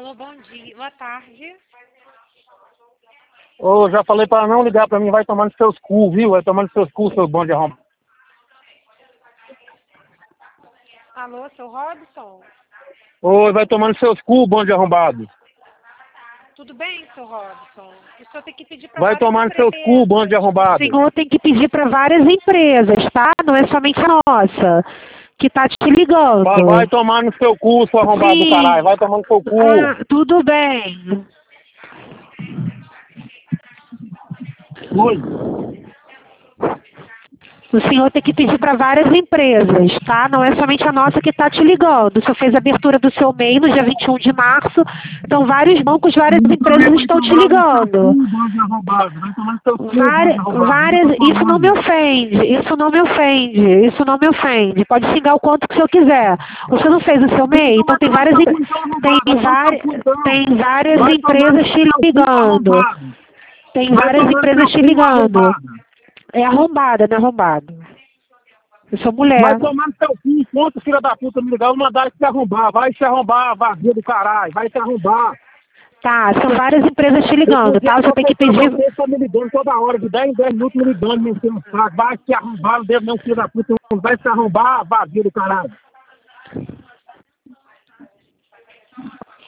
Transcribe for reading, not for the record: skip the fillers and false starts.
Alô, bom dia, boa tarde. Ô, já falei pra não ligar pra mim, vai tomar nos seus cu, viu? Vai tomar nos seus cu, seu bom de arrombado. Alô, seu Robson? Ô, vai tomar nos seus cu, bom de arrombado. Tudo bem, seu Robson? O senhor tem que pedir para Vai várias tomar nos seus empresas. cu, bom de O arrombado. senhor tem que pedir para várias empresas, tá? Não é somente a nossa, que tá te ligando. Vai tomar no seu cu, seu arrombado do Sim. caralho. Vai tomar no seu cu. Ah, tudo bem. Oi. O senhor tem que pedir para várias empresas, tá? Não é somente a nossa que está te ligando. O senhor fez a abertura do seu MEI no dia 21 de março. Então, vários bancos, várias empresas estão te ligando. Várias. Isso não me ofende. Isso não me ofende. Isso não me ofende. Pode xingar o quanto que o senhor quiser. O senhor não fez o seu MEI? Então, tem várias empresas te ligando. Tem várias empresas te ligando. É arrombada, não é arrombado. Eu sou mulher. Vai tomar no seu cu, enquanto filha da puta me ligar, eu mandar se arrombar. Vai se arrombar, vazio do caralho. Vai se arrombar. Tá, são várias empresas te ligando, tá? Você tem que pedir... Você está me ligando toda hora, de 10 em 10 minutos me ligando, me enchendo o saco. Vai se arrombar, não devo não, filho da puta. Vai se arrombar, vazio do caralho.